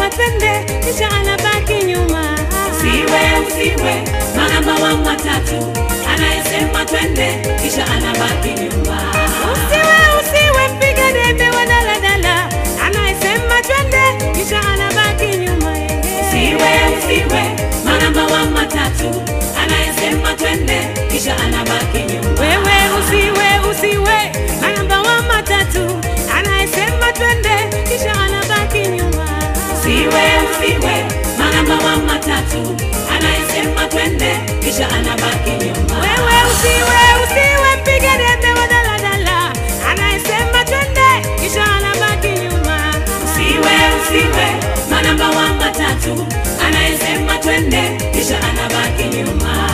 twende, kisha anabaki nyuma. Usiwe manamba wa matatu, anayesema twende, kisha anabaki nyuma. Usiwe mpiga debe wa daladala, anayesema twende, kisha anabaki nyuma. Usiwe manamba wa matatu, anayesema twende, kisha anabaki nyuma. Wewe usiwe manamba wa matatu, anayesema twende, kisha anabaki nyuma. Usiwe manamba wa matatu, anayesema twende, kisha anabaki nyuma. Wewe usiwe mpiga debe wa daladala, anayesema twende, kisha anabaki nyuma. Usiwe manamba wa matatu, anayesema twende, kisha anabaki nyuma.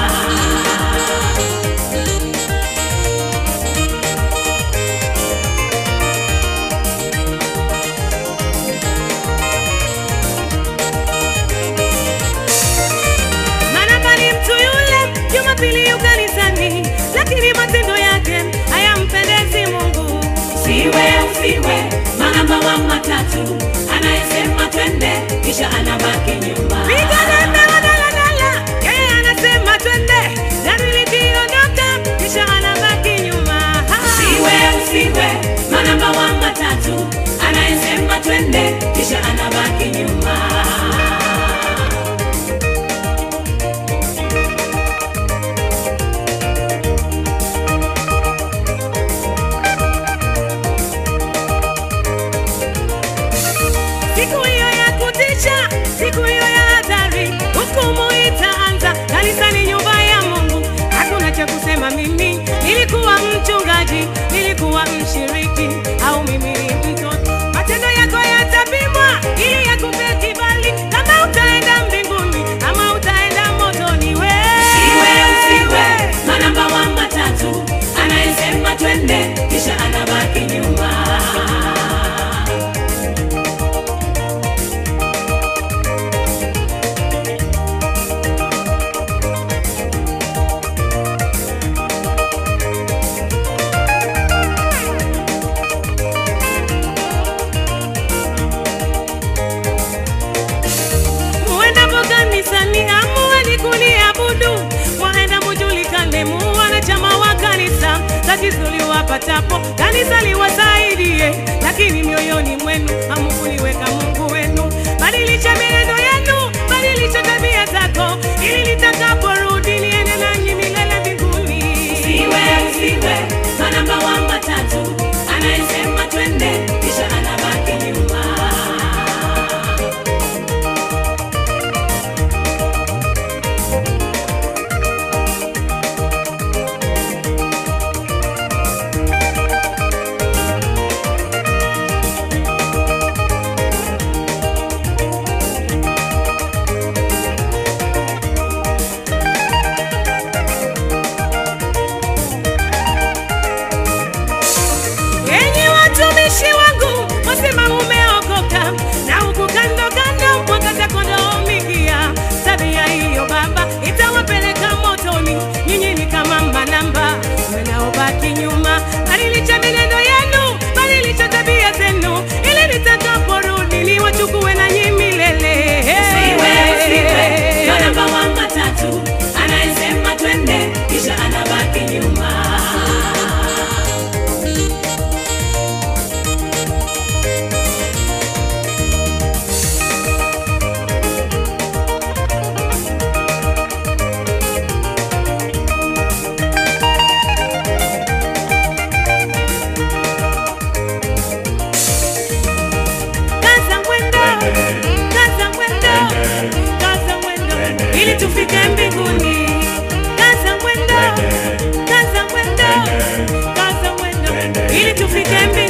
Jumapili yuko kanisani, lakini matendo yake hayampendezi Mungu. Usiwe manamba wa matatu, anayesema twende, kisha anabaki nyuma. Piga debe wa daladala, yeye anasema twende, gari likiondoka, kisha anabaki nyuma. Usiwe manamba wa matatu, anayesema twende, kisha anabaki nyuma. Siku hiyo ya kutisha, siku hiyo ya hatari, hukumu itaanza kanisani, nyumba ya Mungu. Hakuna cha kusema mimi nilikuwa mchungaji, nilikuwa mshiriki, au mimi ni mtoto. Matendo yako yatapimwa ili yakupe kibali, kama utaenda mbinguni ama utaenda motoni. Usiwe manamba wa matatu, anayesema twende, kisha anabaki nyuma. Tatizo liwapatapo, kanisa liwasaidie, lakini mioyoni mwenu hamkuliweka Mungu wenu. Badilisha mienendo yenu, badilisha tabia zako, ili litakaporudi niende nanyi milele mbinguni. Usiwe manamba wa matatu, anayesema twende, kisha anabaki nyuma. Nyuma, badilisha mienendo yenu, badilisha tabia zenu, ili nitakaporudi niwachukue nanyi milele. Usiwe manamba wa matatu, anayesema twende, kisha anabaki nyuma. Ili tufike mbinguni, kaza mwendo, ili tufike mbinguni.